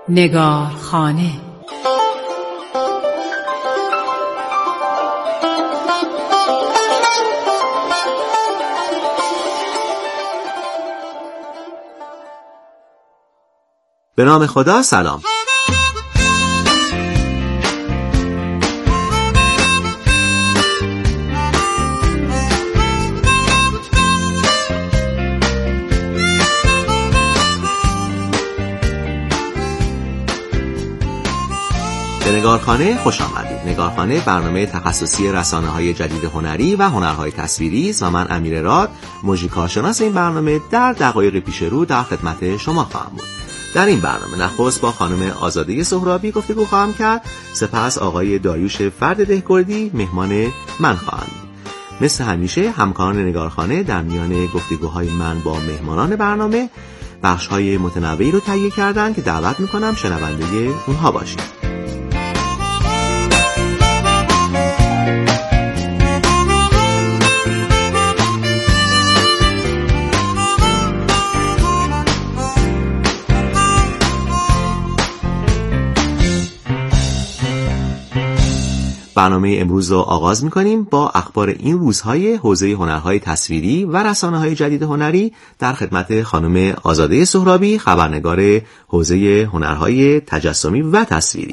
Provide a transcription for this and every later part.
نگارخانه. به نام خدا. سلام. به نگارخانه خوش آمدید. نگارخانه برنامه تخصصی رسانه‌های جدید هنری و هنرهای تصویری است و من امیرراد، موزیکارشناس این برنامه، در دقایق پیش رو در خدمت شما خواهم بود. در این برنامه نخست با خانم آزاده سهرابی گفتگو خواهم کرد، سپس آقای داریوش فرد دهکردی مهمان من خواهند بود. مثل همیشه همکاران نگارخانه در میان گفتگوهای من با مهمانان برنامه بخش‌های متنوعی رو تهیه کردن که دعوت می‌کنم شنونده اونها باشید. برنامه امروز رو آغاز می‌کنیم با اخبار این روزهای حوزه هنرهای تصویری و رسانه‌های جدید هنری در خدمت خانم آزاده سهرابی، خبرنگار حوزه هنرهای تجسمی و تصویری.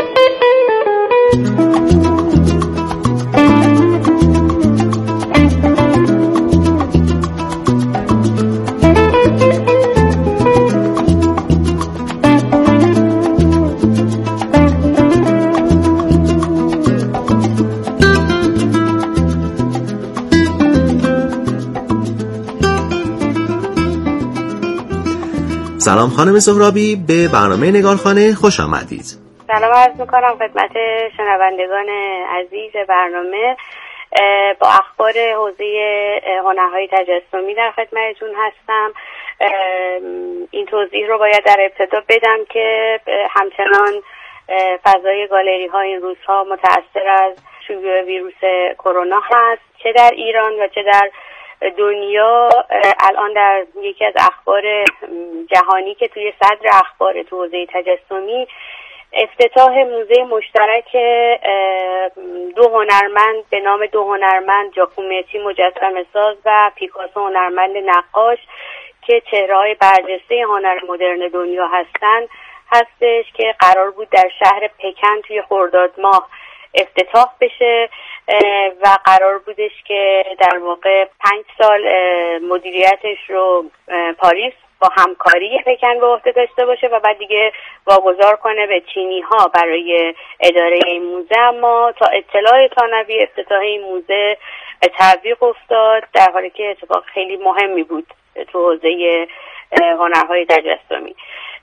سلام خانم سهرابی، به برنامه نگارخانه خوش آمدید. سلام عرض میکنم خدمت شنوندگان عزیز برنامه. با اخبار حوزه هنرهای تجسمی در خدمتتون هستم. این توضیح رو باید در ابتدا بدم که همچنان فضای گالری ها این روزها متأثر از شیوع ویروس کرونا هست، چه در ایران و چه در دنیا. الان در یکی از اخبار جهانی که توی صدر اخبار تو حوزه تجسمی، افتتاح موزه مشترک دو هنرمند به نام دو هنرمند، جاکومتی مجسمه ساز و پیکاسو هنرمند نقاش که چهره‌های برجسته هنر مدرن دنیا هستش که قرار بود در شهر پکن توی خرداد ماه افتتاح بشه و قرار بودش که در واقع 5 سال مدیریتش رو پاریس با همکاری پکن به عهده داشته باشه و بعد دیگه واگذار کنه به چینی ها برای اداره این موزه. اما تا اطلاع ثانوی افتتاح این موزه تعویق افتاد، در حالی که اتفاق خیلی مهمی بود تو حوزه هنرهای تجسمی.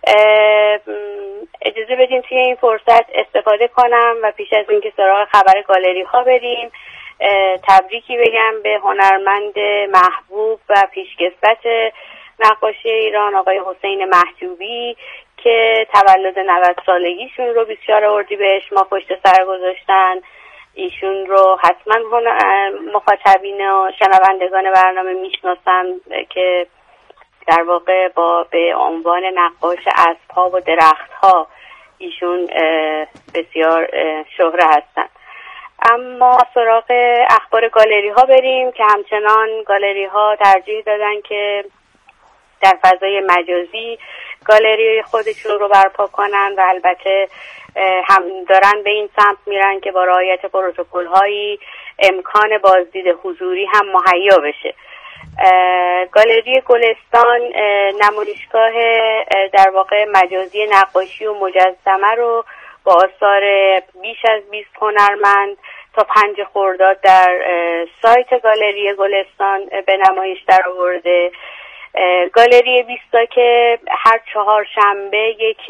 اجازه بدین توی این فرصت استفاده کنم و پیش از اینکه سراغ خبر گالری ها بریم تبریکی بگم به هنرمند محبوب و پیشکسوت نقاشی ایران آقای حسین محجوبی که تولد 90 سالگیشون رو 24 اردیبهشت ما پشت سر گذاشتن. ایشون رو حتما مخاطبین و شنوندگان برنامه میشناسن که در واقع به عنوان نقاش اسب‌ها و درخت‌ها ایشون بسیار شهره هستن. اما سراغ اخبار گالری ها بریم که همچنان گالری ها ترجیح دادن که در فضای مجازی گالری خودشون رو برپا کنن و البته هم دارن به این سمت میرن که با رعایت پروتکل هایی امکان بازدید حضوری هم مهیا بشه. گالری گلستان نمایشگاه در واقع مجازی نقاشی و مجسمه رو با آثار بیش از 20 هنرمند تا 5 خرداد در سایت گالری گلستان به نمایش در آورده. گالری 20 که هر 4 شنبه یک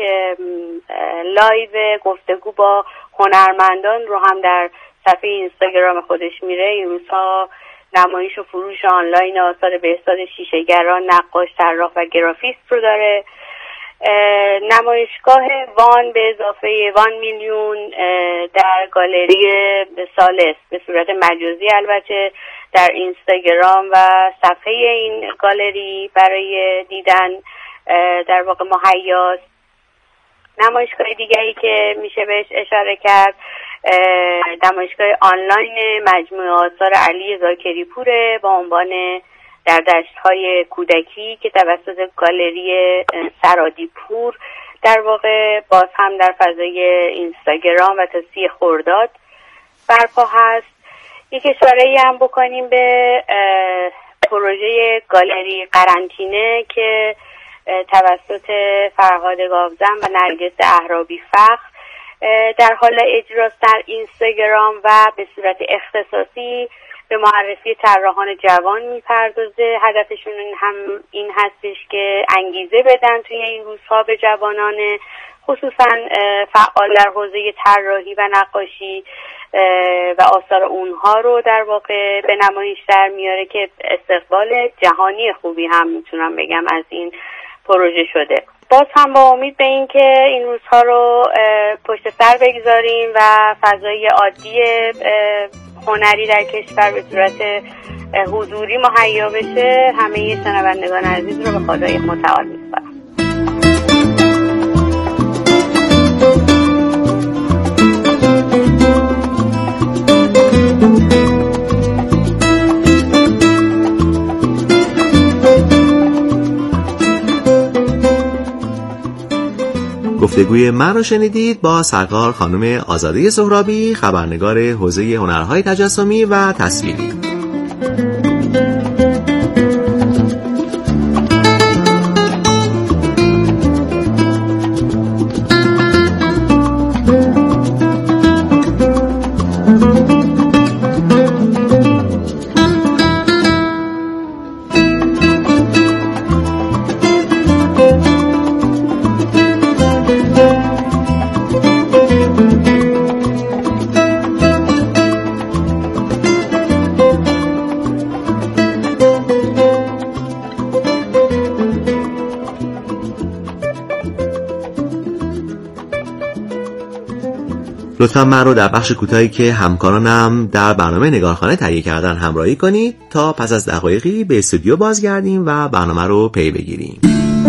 لایو گفتگو با هنرمندان رو هم در صفحه اینستاگرام خودش میره. این روزها نمایش و فروش آنلاین آثار بهزاد شیشه‌گران، نقاش، طراح و گرافیست رو داره. نمایشگاه وان به اضافه 1 میلیون در گالری سالس به صورت مجازی البته در اینستاگرام و صفحه این گالری برای دیدن در واقع مهیاست. نمایشگاه دیگری که میشه بهش اشاره کرد نمایشگاه آنلاین مجموعه آثار علی زاکری پوره با عنوان در دشت‌های کودکی که توسط گالری سرادی پور در واقع باز هم در فضای اینستاگرام و تا 30 خرداد برپا هست. یک اشاره‌ای هم بکنیم به پروژه گالری قرنطینه که توسط فرهاد گاوزن و نرگس اهرابی فخر در حال اجراست در اینستاگرام و به صورت اختصاصی به معرفی طراحان جوان میپردازه. هدفشون این هستش که انگیزه بدن توی این روزها به جوانان خصوصا فعال در حوزه طراحی و نقاشی و آثار اونها رو در واقع به نمایش در میاره که استقبال جهانی خوبی هم میتونم بگم از این پروژه شده. باز هم با امید به این که این روزها رو پشت سر بگذاریم و فضای عادی هنری در کشور به صورت حضوری مهیا بشه. همه شنوندگان عزیز رو به خدای متعال میسپارم. گفتگوی من رو شنیدید با سرکار خانم آزاده سهرابی، خبرنگار حوزه هنرهای تجسمی و تصویری. لطفا من رو در بخش کوتاهی که همکارانم در برنامه نگارخانه تهیه کردن همراهی کنید تا پس از دقایقی به استودیو بازگردیم و برنامه رو پی بگیریم.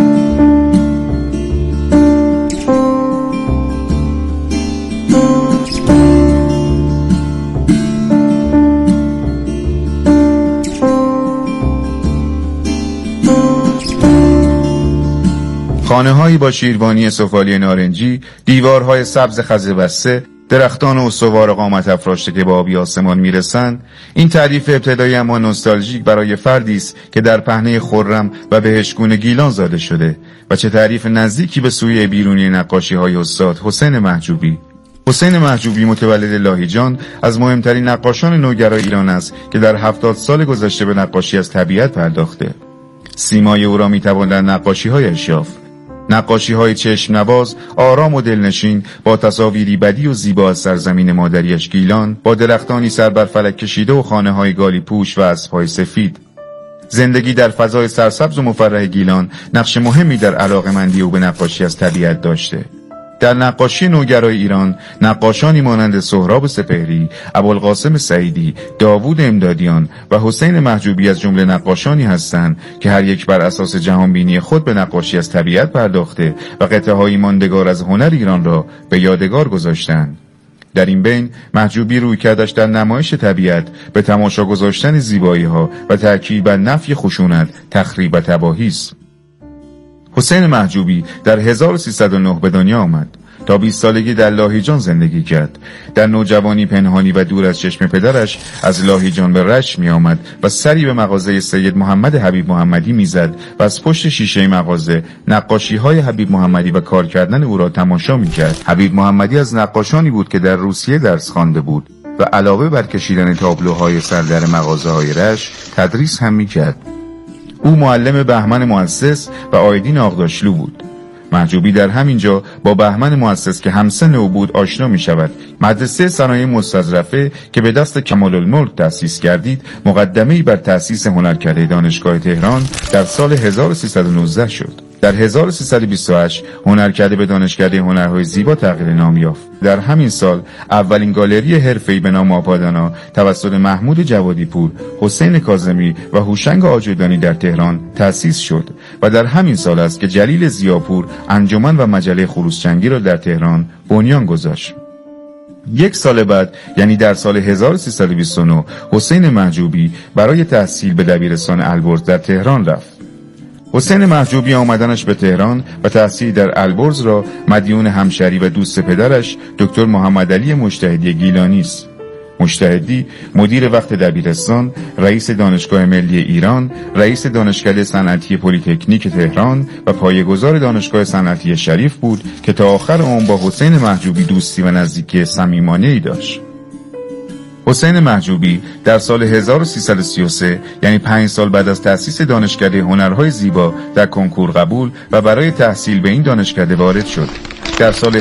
خانه‌هایی با شیروانی سفالی نارنجی، دیوارهای سبز خزه بسته، درختان استوار قامت افراشته که به آبی آسمان میرسند، این تعریف ابتدایی اما نوستالژیک برای فردی است که در پهنه خرم و بهشتگون گیلان زاده شده و چه تعریف نزدیکی به سوی بیرونی نقاشی‌های استاد حسین محجوبی. حسین محجوبی متولد لاهیجان از مهمترین نقاشان نوگرای ایران است که در 70 سال گذشته به نقاشی از طبیعت پرداخته. سیمای او را می‌توان در نقاشی‌هایش یافت. نقاشی‌های چشم نواز، آرام و دلنشین با تصاویری بدی و زیبا از سرزمین مادریش گیلان، با درختانی سر بر فلک کشیده و خانه‌های گالی پوش و اسب‌های سفید. زندگی در فضای سرسبز و مفرح گیلان نقش مهمی در علاقه‌مندی او به نقاشی از طبیعت داشته. در نقاشی نوگرای ایران نقاشانی مانند سهراب سپهری، ابوالقاسم سعیدی، داوود امدادیان و حسین محجوبی از جمله نقاشانی هستند که هر یک بر اساس جهانبینی خود به نقاشی از طبیعت پرداخته و قطعه‌های ماندگار از هنر ایران را به یادگار گذاشتند. در این بین محجوبی رویکردش در نمایش طبیعت به تماشا گذاشتن زیبایی‌ها و تأکید بر نفی خشونت، تخریب و تباهی است. حسین محجوبی در 1309 به دنیا آمد. تا 20 سالگی در لاهیجان زندگی کرد. در نوجوانی پنهانی و دور از چشم پدرش از لاهیجان به رشت می آمد و سری به مغازه سید محمد حبیب محمدی می زد و از پشت شیشه مغازه نقاشی های حبیب محمدی و کار کردن او را تماشا می کرد. حبیب محمدی از نقاشانی بود که در روسیه درس خوانده بود و علاوه بر کشیدن تابلوهای سر در مغازه های رشت تدریس هم می کرد. او معلم بهمن مؤسس و آیدین آغداشلو بود. محجوبی در همینجا با بهمن مؤسس که همسن او بود آشنا می شود. مدرسه صنایع مستظرفه که به دست کمال الملک تأسیس گردید مقدمه‌ای بر تأسیس هنرکده دانشگاه تهران در سال 1319 شد. در 1328 هنرکده به دانشکده هنرهای زیبا تغییر نام یافت. در همین سال اولین گالری حرفه‌ای به نام آپادانا توسط محمود جوادی پور، حسین کاظمی و هوشنگ آجودانی در تهران تأسیس شد و در همین سال است که جلیل ضیاپور انجمن و مجله خروسچنگی را در تهران بنیان گذاشت. یک سال بعد، یعنی در سال 1329، حسین محجوبی برای تحصیل به دبیرستان البرز در تهران رفت. حسین محجوبی آمدنش به تهران و تحصیل در البرز را مدیون همشری و دوست پدرش دکتر محمد علی مجتهدی گیلانی است. مجتهدی مدیر وقت دبیرستان، رئیس دانشگاه ملی ایران، رئیس دانشکده صنعتی پلی‌تکنیک تهران و پایه‌گذار دانشگاه صنعتی شریف بود که تا آخر عمر با حسین محجوبی دوستی و نزدیکی صمیمانه‌ای داشت. حسین محجوبی در سال 1333، یعنی 5 سال بعد از تأسیس دانشکده هنرهای زیبا، در کنکور قبول و برای تحصیل به این دانشکده وارد شد. در سال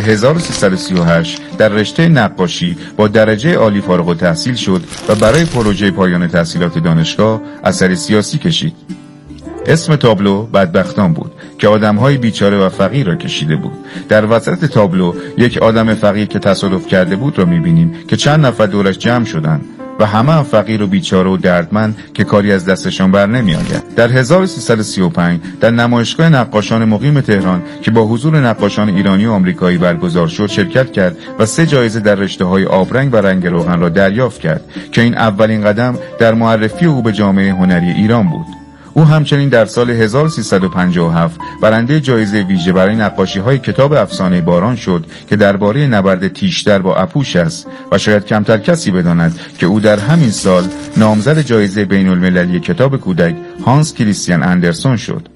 1338 در رشته نقاشی با درجه عالی فارغ التحصیل شد و برای پروژه پایان تحصیلات دانشگاه اثر سیاسی کشید. اسم تابلو بدبختان بود که آدم‌های بیچاره و فقیر را کشیده بود. در وسط تابلو یک آدم فقیر که تصادف کرده بود را می‌بینیم که چند نفر دورش جمع شدند و همه هم فقیر و بیچاره و دردمند که کاری از دستشان بر نمی‌آید. در 1335 در نمایشگاه نقاشان مقیم تهران که با حضور نقاشان ایرانی و آمریکایی برگزار شد شرکت کرد و 3 جایزه در رشته‌های آبرنگ و رنگ روغن را دریافت کرد که این اولین قدم در معرفی او به جامعه هنری ایران بود. او همچنین در سال 1357 برنده جایزه ویژه برای نقاشی‌های کتاب افسانه باران شد که درباره نبرد تیشتر با اپوش است و شاید کمتر کسی بداند که او در همین سال نامزد جایزه بین‌المللی کتاب کودک هانس کریستیان اندرسون شد.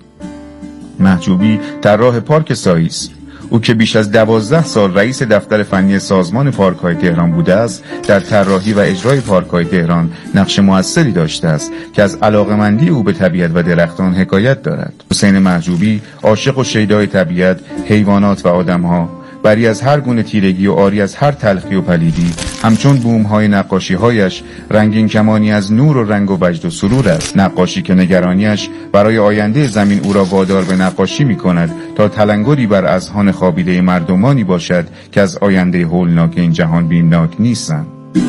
محجوبی طراح پارک ساحلی است. او که بیش از 12 سال رئیس دفتر فنی سازمان پارک‌های تهران بوده است، در طراحی و اجرای پارک‌های تهران نقش موثری داشته است که از علاقه‌مندی او به طبیعت و درختان حکایت دارد. حسین محجوبی عاشق و شیدای طبیعت، حیوانات و آدم‌ها، بری از هر گونه تیرگی و عاری از هر تلخی و پلیدی، همچون بوم‌های نقاشی‌هایش رنگین کمانی از نور و رنگ و وجد و سرور است. نقاشی که نگرانیش برای آینده زمین او را وادار به نقاشی می‌کند تا تلنگری بر اذهان خوابیده مردمانی باشد که از آینده هولناک این جهان بیمناک نیستند.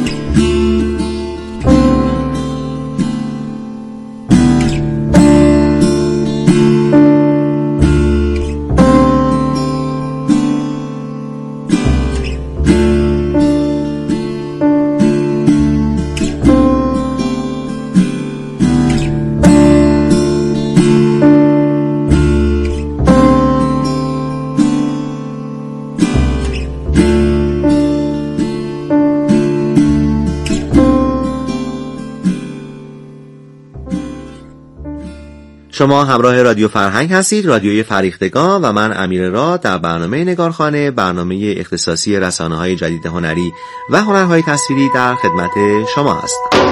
شما همراه رادیو فرهنگ هستید، رادیوی فریختگان، و من امیر راد در برنامه نگارخانه، برنامه اختصاصی رسانه‌های جدید هنری و هنرهای تصویری در خدمت شما هستم.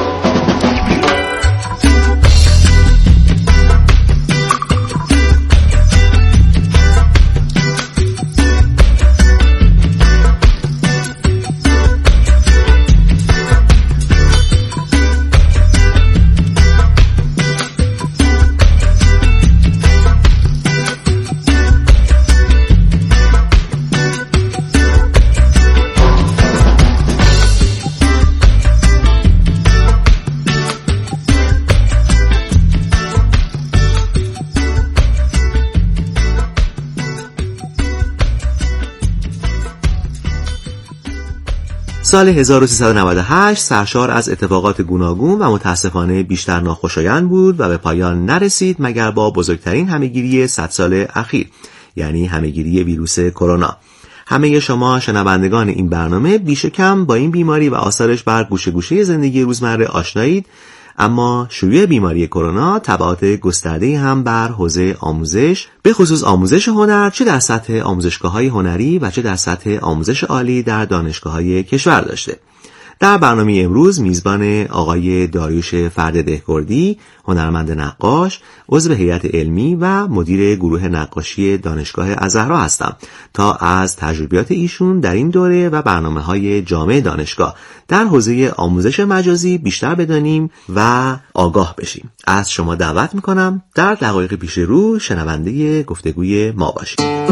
سال 1398 سرشار از اتفاقات گوناگون و متاسفانه بیشتر ناخوشایند بود و به پایان نرسید مگر با بزرگترین همهگیری 100 سال اخیر، یعنی همهگیری ویروس کرونا. همه شما شنوندگان این برنامه بیش کم با این بیماری و آثارش بر گوشه گوشه زندگی روزمره آشنایید، اما شیوع بیماری کرونا تبعات گسترده‌ای هم بر حوزه آموزش، به خصوص آموزش هنر، چه در سطح آموزشگاه‌های هنری و چه در سطح آموزش عالی در دانشگاه‌های کشور داشته. در برنامه امروز میزبان آقای داریوش فرد دهکردی، هنرمند نقاش، عضو هیئت علمی و مدیر گروه نقاشی دانشگاه الزهرا هستم تا از تجربیات ایشون در این دوره و برنامه‌های جامع دانشگاه در حوزه آموزش مجازی بیشتر بدانیم و آگاه بشیم. از شما دعوت میکنم در دقایق پیش رو شنونده گفتگوی ما باشید.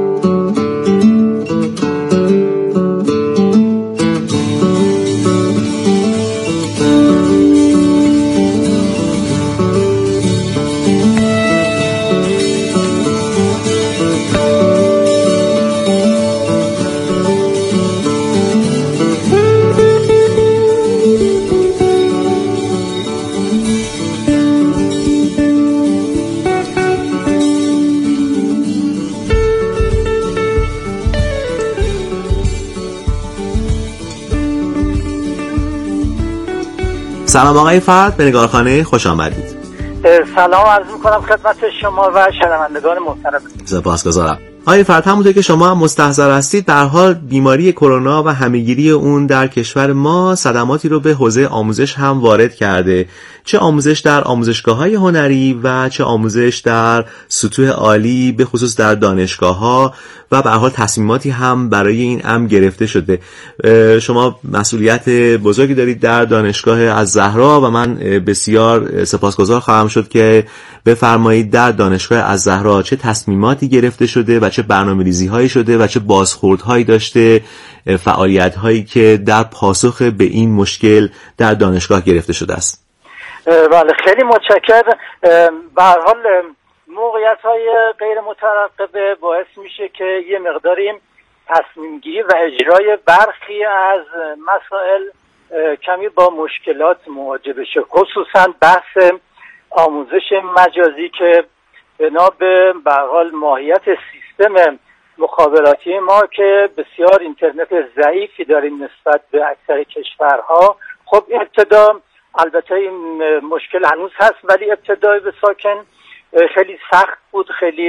سلام آقای فرد، به نگارخانه خوش آمدید. سلام عرض میکنم خدمت شما و شنوندگان محترم. سپاسگزارم. آقای فرد، همونطور که شما هم مستحضر هستید، در حال بیماری کرونا و همهگیری اون در کشور ما صدماتی رو به حوزه آموزش هم وارد کرده، چه آموزش در آموزشگاه‌های هنری و چه آموزش در سطوح عالی، به خصوص در دانشگاه‌ها، و به هر حال تصمیماتی هم برای این امر گرفته شده. شما مسئولیت بزرگی دارید در دانشگاه الزهرا و من بسیار سپاسگزار خواهم شد که بفرمایید در دانشگاه الزهرا چه تصمیماتی گرفته شده و چه برنامه‌ریزی‌هایی شده و چه بازخوردهایی داشته فعالیت‌هایی که در پاسخ به این مشکل در دانشگاه گرفته شده است. بله، خیلی متشکرم. به هر حال موقعیت‌های غیر مترقبه باعث میشه که یه مقداری تصمیم گیری و اجرای برخی از مسائل کمی با مشکلات مواجه بشه، خصوصا بحث آموزش مجازی که بنا به هر حال ماهیت سیستم مخابراتی ما که بسیار اینترنت ضعیفی داریم نسبت به اکثر کشورها. خب ابتدا البته این مشکل هنوز هست، ولی ابتدای به ساکن خیلی سخت بود، خیلی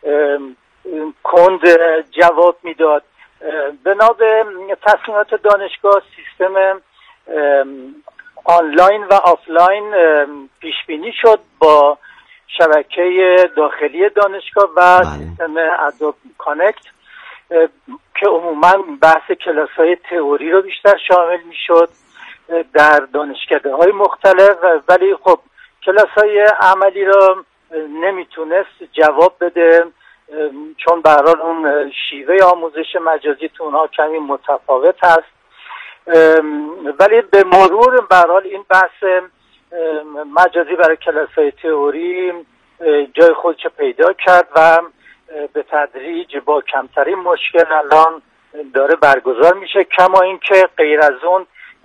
کند جواب میداد. بنا به تصمیمات دانشگاه سیستم آنلاین و آفلاین پیش بینی شد با شبکه داخلی دانشگاه و سیستم ادوب کانکت که عموما بحث کلاس‌های تئوری رو بیشتر شامل میشد در دانشکده‌های مختلف، ولی خب کلاس‌های عملی رو نمیتونست جواب بده چون به هر حال اون شیوه آموزش مجازی تو اونها کمی متفاوت هست. ولی به مرور به هر حال این بحث مجازی برای کلاس‌های تئوری جای خودش پیدا کرد و به تدریج با کمترین مشکل الان داره برگزار میشه. کما اینکه غیر از اون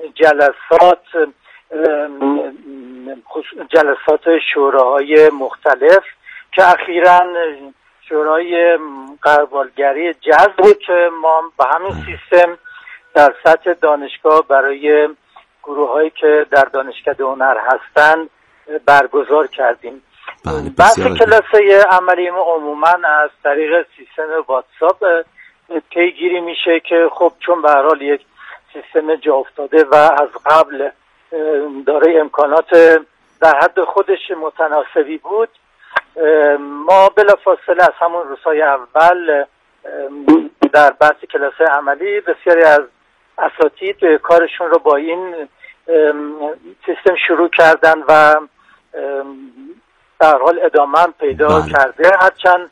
جلسات شوراهای مختلف که اخیراً شورای غربالگری جذب بود که ما به همین سیستم در سطح دانشگاه برای گروه‌هایی که در دانشکده هنر هستند برگزار کردیم. بحث کلاس‌های عملی ما عموماً از طریق سیستم واتساپ پیگیری میشه که خب چون به هر حال یک سیستم جا افتاده و از قبل دارای امکانات در حد خودش متناسبی بود، ما بلافاصله از همون روزهای اول در بحث کلاس‌های عملی بسیاری از اساتید کارشون رو با این سیستم شروع کردن و در حال ادامه پیدا کرده، هرچند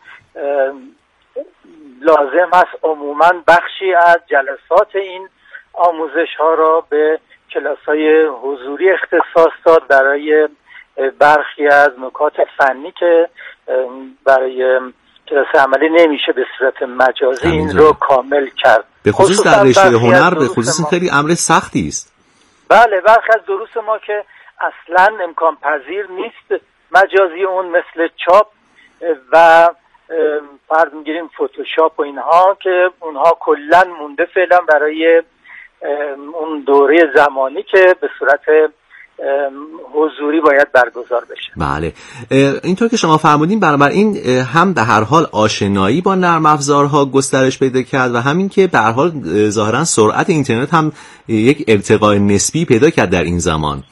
لازم است عموماً بخشی از جلسات این آموزش ها را به کلاس‌های حضوری اختصاص داد برای برخی از نکات فنی که برای کلاس عملی نمیشه به صورت مجازی این رو کامل کرد. به خصوص در رشته هنر به خصوص خیلی امر سختی است. بله، برخی از دروس ما که اصلا امکان پذیر نیست مجازی، اون مثل چاپ و فرض میگیریم فتوشاپ و اینها که اونها کلا مونده فعلا برای اون دوره زمانی که به صورت حضوری باید برگزار بشه. بله، اینطور که شما فرمودین بنابراین هم به هر حال آشنایی با نرم افزارها گسترش پیدا کرد و همین که به هر حال ظاهرا سرعت اینترنت هم یک ارتقای نسبی پیدا کرد در این زمان.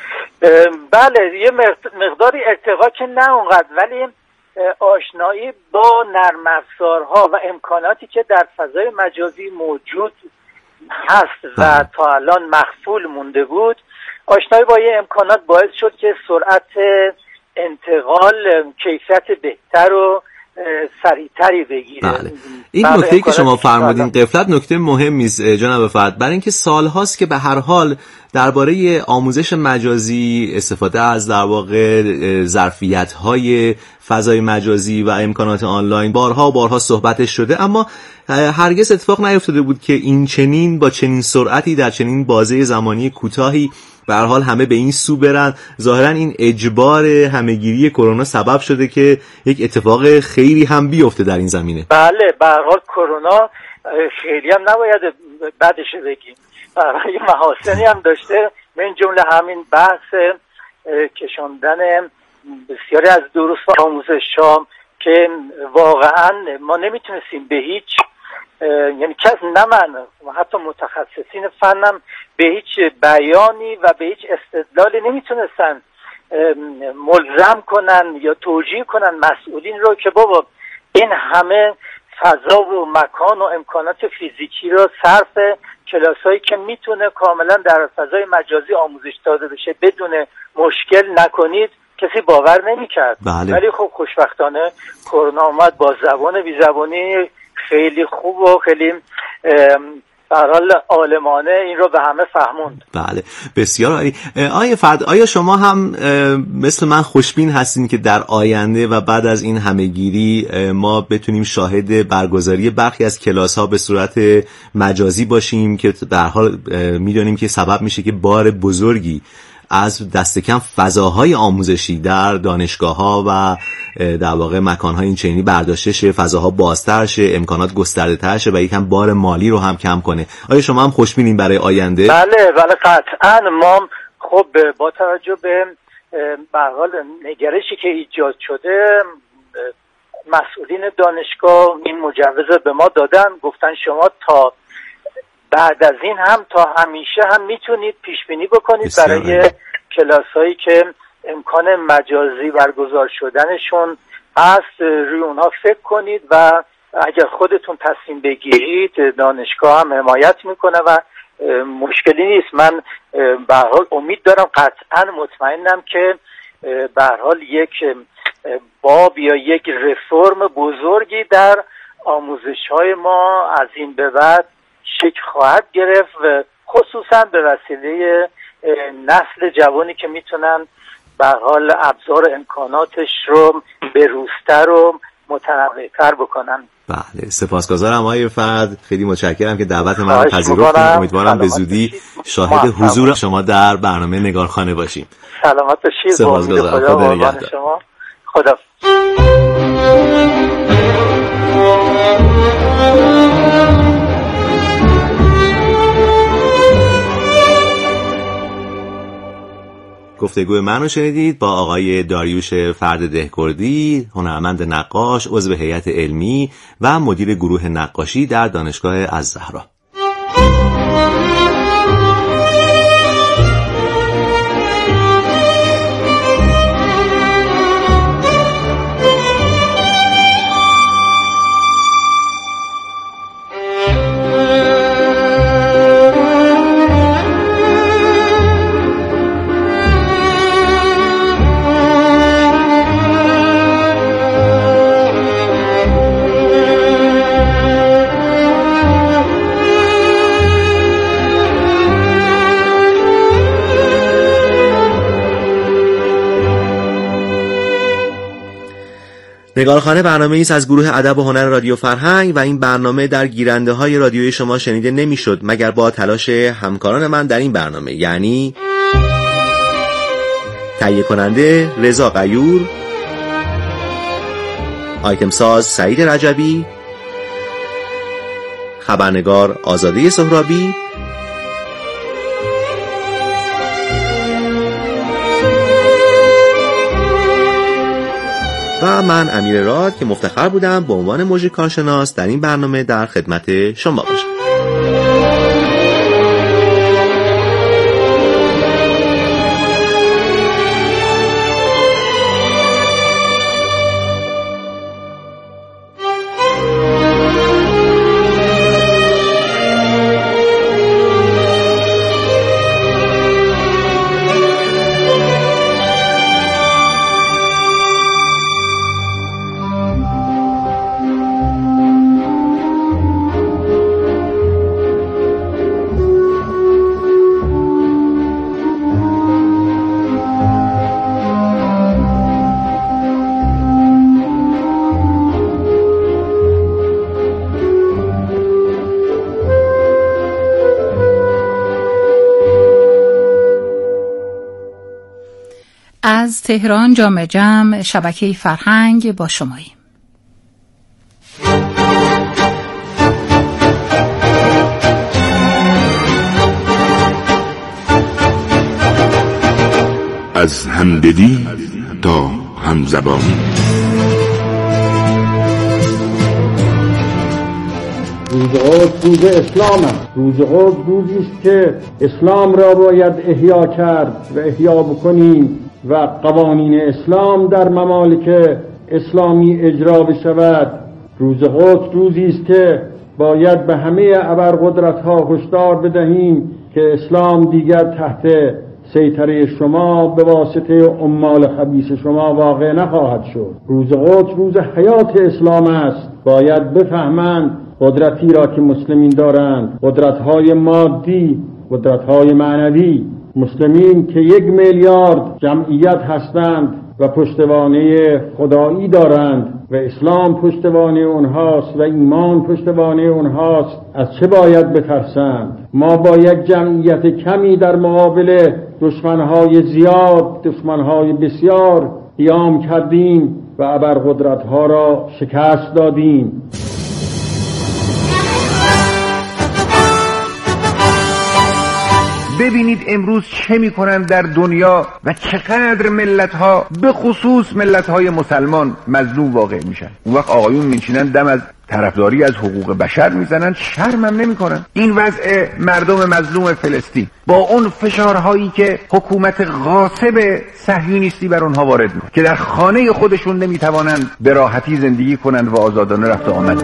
بله، یه مقداری ارتقا که نه اونقدر، ولی آشنایی با نرم افزارها و امکاناتی که در فضای مجازی موجود هست و تا الان مخفول مونده بود، آشنایی با این امکانات باعث شد که سرعت انتقال کیفیت بهتر و سریعتری بگیره. بله. این نکته که شما فرمودین غفلت نکته مهمی است جناب فرد، برای اینکه سالهاست که به هر حال درباره آموزش مجازی، استفاده از در واقع ظرفیت‌های فضای مجازی و امکانات آنلاین بارها صحبتش شده، اما هرگز اتفاق نیفتاده بود که این چنین با چنین سرعتی در چنین بازه زمانی کوتاهی به هر حال همه به این سو برن. ظاهرا این اجبار همهگیری کرونا سبب شده که یک اتفاق خیری هم بیفته در این زمینه. بله، به هر حال کرونا خیلی هم نباید بدش بگیم، برای محاسنی هم داشته، من جمله همین بحث کشاندن بسیاری از دروس و آموزش‌ها که واقعا ما نمیتونستیم به هیچ، یعنی کس نه من حتی متخصصین فنم به هیچ بیانی و به هیچ استدلالی نمیتونستن ملزم کنن یا توجیه کنن مسئولین رو که بابا این همه فضا و مکان و امکانات فیزیکی رو صرف کلاسایی که میتونه کاملا در فضای مجازی آموزش داده بشه بدون مشکل نکنید، کسی باور نمیکرد. بله. ولی خب خوشبختانه کرونا اومد با زبان بی زبانی خیلی خوب و خیلی در حال عالمانه این رو به همه فهموند. بله، بسیار عالی. آیه فرد، آیا شما هم مثل من خوشبین هستین که در آینده و بعد از این همهگیری ما بتونیم شاهد برگزاری برخی از کلاس‌ها به صورت مجازی باشیم که به هر حال می‌دونیم که سبب میشه که بار بزرگی از دست کم فضاهای آموزشی در دانشگاه‌ها و در واقع مکان‌های این چنینی برداشته شه، فضاها بازتر شه، امکانات گسترده‌تر شه و یکم بار مالی رو هم کم کنه؟ آیا شما هم خوشبینین برای آینده؟ بله قطعاً. ما خب با توجه به هر حال نگرشی که ایجاد شده، مسئولین دانشگاه این مجوز به ما دادن، گفتن شما تا بعد از این هم تا همیشه هم میتونید پیش بینی بکنید برای کلاسایی که امکان مجازی برگزار شدنشون هست، روی اونها فکر کنید و اگر خودتون تصمیم بگیرید دانشگاه هم حمایت میکنه و مشکلی نیست. من به هر حال امید دارم، قطعا مطمئنم که به هر حال یک باب یا یک رفرم بزرگی در آموزش‌های ما از این به بعد شکل خواهد گرفت، خصوصا به وسیله نسل جوانی که میتونن به هر حال ابزار امکاناتش رو بروزتر و متنوع‌تر بکنن. بله، سپاسگزارم آقای فرد، خیلی متشکرم که دعوت من رو پذیرفتید. امیدوارم به زودی شاهد حضور شما در برنامه نگارخانه باشیم. سلامت باشید. سپاسگزارم. خدا نگهدار. شما. خدا. گفتگوی من رو شنیدید با آقای داریوش فرد دهکردی، هنرمند نقاش، عضو هیئت علمی و مدیر گروه نقاشی در دانشگاه الزهرا. نگارخانه برنامه‌ای است از گروه ادب و هنر رادیو فرهنگ و این برنامه در گیرنده‌های رادیویی شما شنیده نمی‌شد مگر با تلاش همکاران من در این برنامه، یعنی تهیه کننده رضا غیور، آیتم ساز سعید رجبی، خبرنگار آزاده سهرابی و من امیر راد که مفتخر بودم به عنوان موزیکارشناس در این برنامه در خدمت شما باشم. از تهران جامع جمع شبکه فرهنگ با شماییم. از همدلی تا همزبانی. روز قدس روز اسلام است. روز قدس روزی است که اسلام را باید احیا کرد و احیا بکنیم و قوانین اسلام در ممالک اسلامی اجرا بشود. روز قدس روزی است که باید به همه ابرقدرت‌ها هشدار بدهیم که اسلام دیگر تحت سیطره شما به واسطه عمال خبیث شما واقع نخواهد شد. روز قدس روز حیات اسلام است. باید بفهمند قدرتی را که مسلمین دارند، قدرت‌های مادی، قدرت‌های معنوی، مسلمین که 1 میلیارد جمعیت هستند و پشتوانه خدایی دارند و اسلام پشتوانه اونهاست و ایمان پشتوانه اونهاست، از چه باید بترسند؟ ما با یک جمعیت کمی در مقابل دشمنهای زیاد، دشمنهای بسیار قیام کردیم و ابرقدرت‌ها را شکست دادیم. ببینید امروز چه میکنن در دنیا و چقدر ملت‌ها به خصوص ملت‌های مسلمان مظلوم واقع میشن. اون وقت آقایون میشینن دم از طرفداری از حقوق بشر میزنن، شرم هم نمیکنن. این وضع مردم مظلوم فلسطین با اون فشارهایی که حکومت غاصب صهیونیستی بر اونها وارد میکنه که در خانه خودشون نمیتوانند به راحتی زندگی کنند و آزادانه رفت و آمد.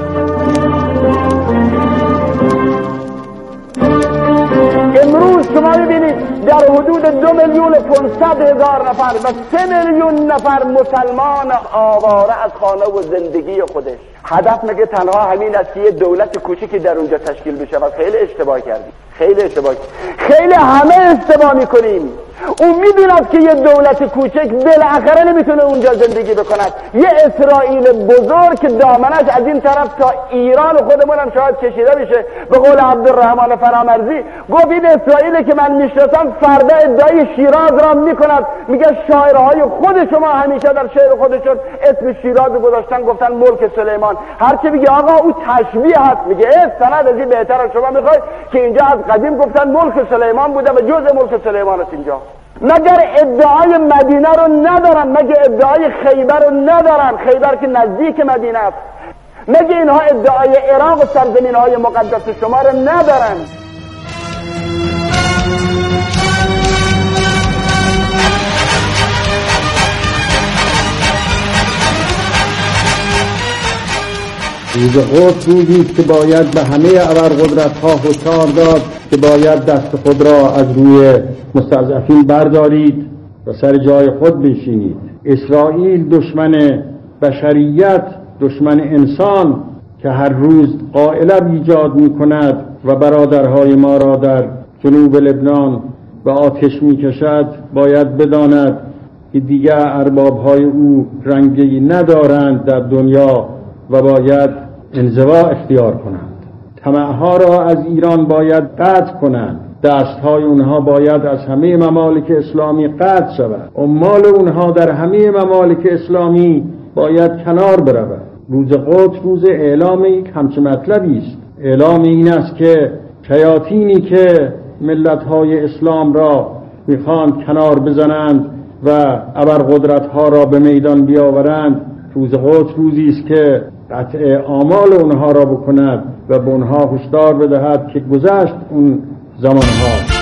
امروز شما ببینید در حدود 2,500,000 نفر و 3 میلیون نفر مسلمان آواره از خانه و زندگی خودش. هدف مگه تنها همین است که یه دولت کوچیکی در اونجا تشکیل بشه؟ و خیلی اشتباه کردیم، خیلی همه اشتباه میکنیم. اون میدوند که یه دولت کوچک بالاخره نمیتونه اونجا زندگی بکند. یه اسرائیل بزرگ که دامنش از این طرف تا ایران خودمون هم شاید کشیده بشه. به قول عبدالرحمن فرامرزی گفت این اسرائیلی که من میشناسم فردا ادعای شیراز را میکند. میگه شاعرهای خود شما همیشه در شعر خودشون اسم شیراز گذاشتن، گفتن ملک سلیمان. هرچی میگه آقا او تشبیه هست، میگه سند از این بهتر از شما میخوای که اینجا از قدیم گفتن ملک سلیمان بوده و جزء ملک سلیمان است اینجا. مگر ادعای مدینه رو ندارن؟ مگر ادعای خیبر رو ندارن؟ خیبر که نزدیک مدینه است. مگر اینها ادعای عراق و سرزمین های مقدس شما رو ندارن؟ روز قدس روزی است که باید به همه ابرقدرت‌ها هشدار داد که باید دست خود را از روی مستضعفین بردارید و سر جای خود بنشینید. اسرائیل دشمن بشریت، دشمن انسان که هر روز قائلب ایجاد می‌کند و برادرهای ما را در جنوب لبنان به آتش می‌کشد، باید بداند که دیگر ارباب‌های او رنگی ندارند در دنیا و باید انزوا اختیار کنند. طمعها را از ایران باید قطع کنند. دستهای اونها باید از همه ممالک اسلامی قطع شود. عمال اونها در همه ممالک اسلامی باید کنار برود. روز قدس روز اعلام یک همچه مطلبی است. اعلام این است که شیاطینی که ملت‌های اسلام را میخواند کنار بزنند و ابرقدرت‌ها را به میدان بیاورند، روز قدس روزی است که قطع آمال اونها را بکند و به اونها هشدار بدهد که گذشت اون زمانها.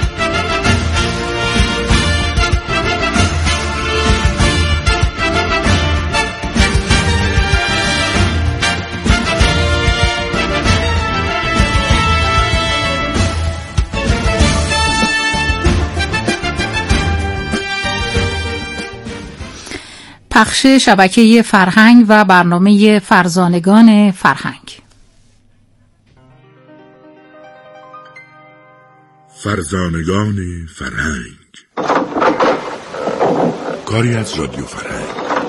پخش شبکه فرهنگ و برنامه فرزانگان فرهنگ. فرزانگان فرهنگ، کاری از رادیو فرهنگ،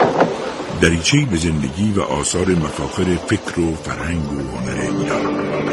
دریچه‌ای به زندگی و آثار مفاخر فکر و فرهنگ و هنر ایران.